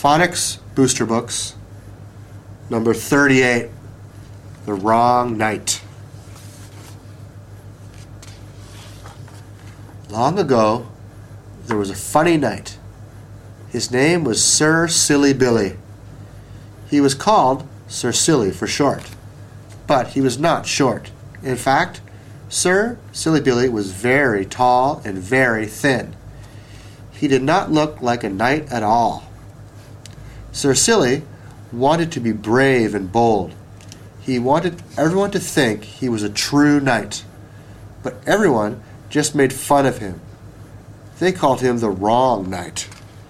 Phonics Booster Books, number 38, The Wrong Knight. Long ago, there was a funny knight. His name was Sir Silly Billy. He was called Sir Silly for short, but he was not short. In fact, Sir Silly Billy was very tall and very thin. He did not look like a knight at all. Sir Silly wanted to be brave and bold. He wanted everyone to think he was a true knight, but everyone just made fun of him. They called him the wrong knight.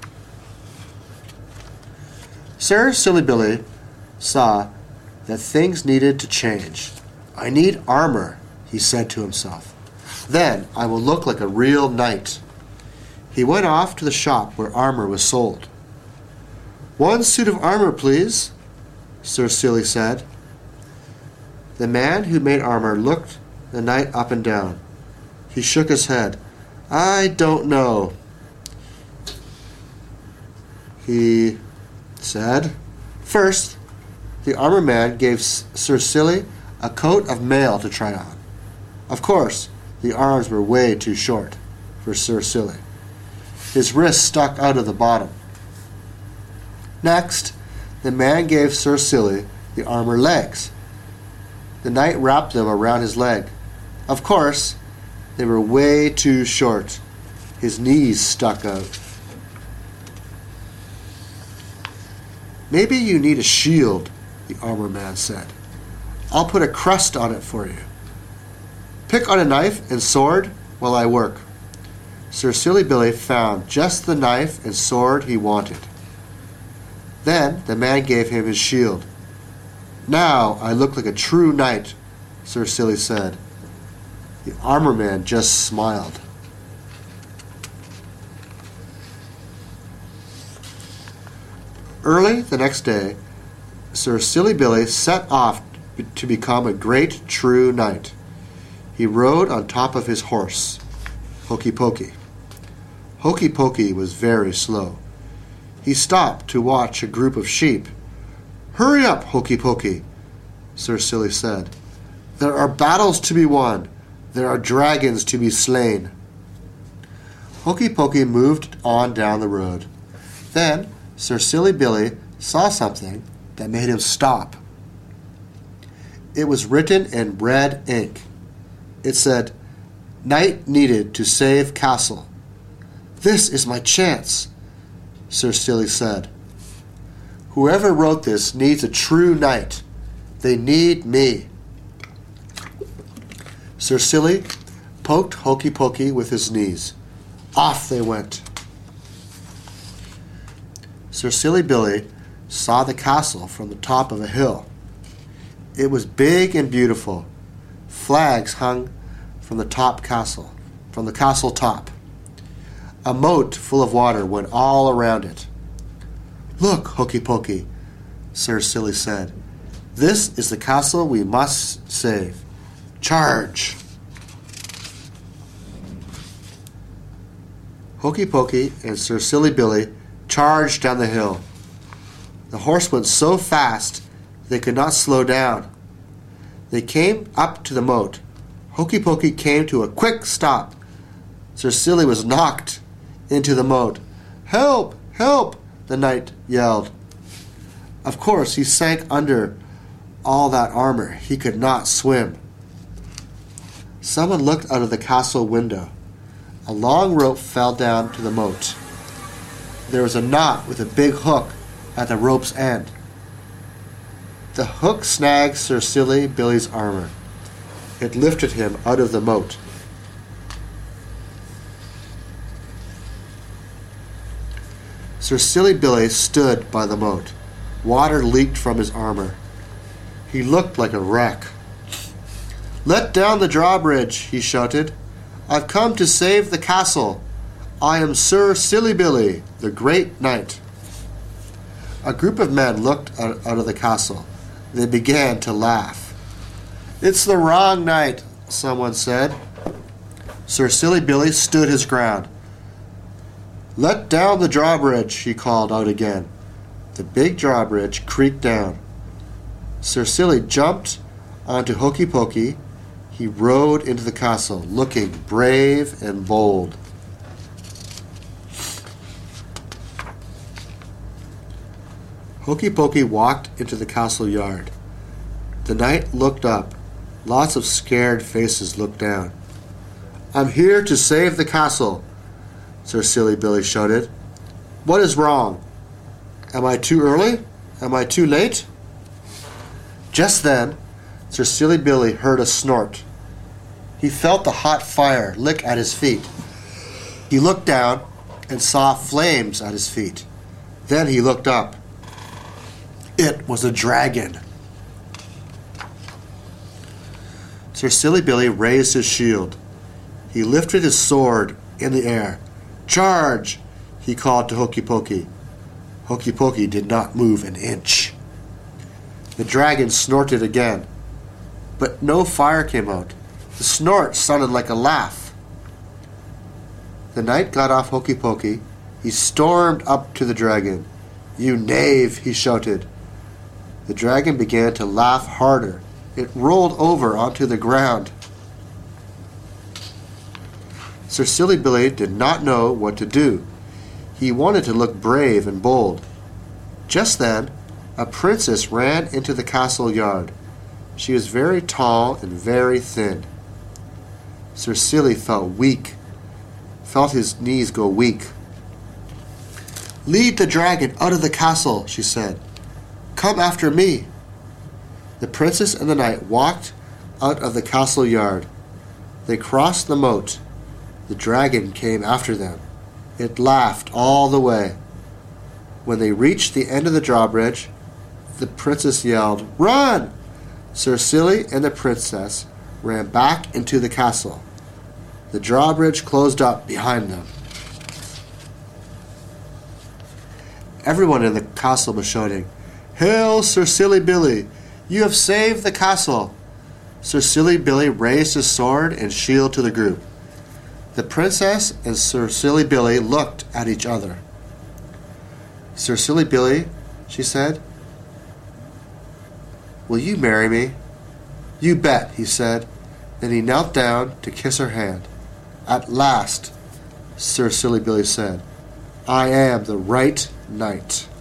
Sir Silly Billy saw that things needed to change. I need armor, he said to himself. Then I will look like a real knight. He went off to the shop where armor was sold. One suit of armor, please, Sir Silly said. The man who made armor looked the knight up and down. He shook his head. I don't know, he said. First, the armor man gave Sir Silly a coat of mail to try on. Of course, the arms were way too short for Sir Silly. His wrists stuck out of the bottom. Next, the man gave Sir Silly the armor legs. The knight wrapped them around his leg. Of course, they were way too short. His knees stuck out. Maybe you need a shield, the armor man said. I'll put a crust on it for you. Pick on a knife and sword while I work. Sir Silly Billy found just the knife and sword he wanted. Then the man gave him his shield. Now I look like a true knight, Sir Silly said. The armor man just smiled. Early the next day, Sir Silly Billy set off to become a great true knight. He rode on top of his horse, Hokey Pokey. Hokey Pokey was very slow. He stopped to watch a group of sheep. Hurry up, Hokey Pokey, Sir Silly said. There are battles to be won. There are dragons to be slain. Hokey Pokey moved on down the road. Then Sir Silly Billy saw something that made him stop. It was written in red ink. It said, Knight needed to save castle. This is my chance, Sir Silly said. Whoever wrote this needs a true knight. They need me. Sir Silly poked Hokey Pokey with his knees. Off they went. Sir Silly Billy saw the castle from the top of a hill. It was big and beautiful. Flags hung from the castle top. A moat full of water went all around it. Look, Hokey Pokey, Sir Silly said. This is the castle we must save. Charge! Hokey Pokey and Sir Silly Billy charged down the hill. The horse went so fast they could not slow down. They came up to the moat. Hokey Pokey came to a quick stop. Sir Silly was knocked into the moat. Help! Help! The knight yelled. Of course, he sank under all that armor. He could not swim. Someone looked out of the castle window. A long rope fell down to the moat. There was a knot with a big hook at the rope's end. The hook snagged Sir Silly Billy's armor. It lifted him out of the moat. Sir Silly Billy stood by the moat. Water leaked from his armor. He looked like a wreck. Let down the drawbridge, he shouted. I've come to save the castle. I am Sir Silly Billy, the great knight. A group of men looked out of the castle. They began to laugh. It's the wrong knight, someone said. Sir Silly Billy stood his ground. Let down the drawbridge, he called out again. The big drawbridge creaked down. Sir Silly jumped onto Hokey Pokey. He rode into the castle, looking brave and bold. Hokey Pokey walked into the castle yard. The knight looked up. Lots of scared faces looked down. "I'm here to save the castle," Sir Silly Billy shouted. "What is wrong? Am I too early? Am I too late?" Just then, Sir Silly Billy heard a snort. He felt the hot fire lick at his feet. He looked down and saw flames at his feet. Then he looked up. It was a dragon. Sir Silly Billy raised his shield. He lifted his sword in the air. "Charge!" he called to Hokey Pokey. Hokey Pokey did not move an inch. The dragon snorted again, but no fire came out. The snort sounded like a laugh. The knight got off Hokey Pokey. He stormed up to the dragon. "You knave!" he shouted. The dragon began to laugh harder. It rolled over onto the ground. Sir Silly Billy did not know what to do. He wanted to look brave and bold. Just then, a princess ran into the castle yard. She was very tall and very thin. Sir Silly felt his knees go weak. "Lead the dragon out of the castle," she said. "Come after me." The princess and the knight walked out of the castle yard. They crossed the moat. The dragon came after them. It laughed all the way. When they reached the end of the drawbridge, the princess yelled, "Run!" Sir Silly and the princess ran back into the castle. The drawbridge closed up behind them. Everyone in the castle was shouting, "Hail, Sir Silly Billy! You have saved the castle!" Sir Silly Billy raised his sword and shield to the group. The princess and Sir Silly Billy looked at each other. "Sir Silly Billy," she said, "will you marry me?" "You bet," he said. Then he knelt down to kiss her hand. "At last," Sir Silly Billy said, "I am the right knight."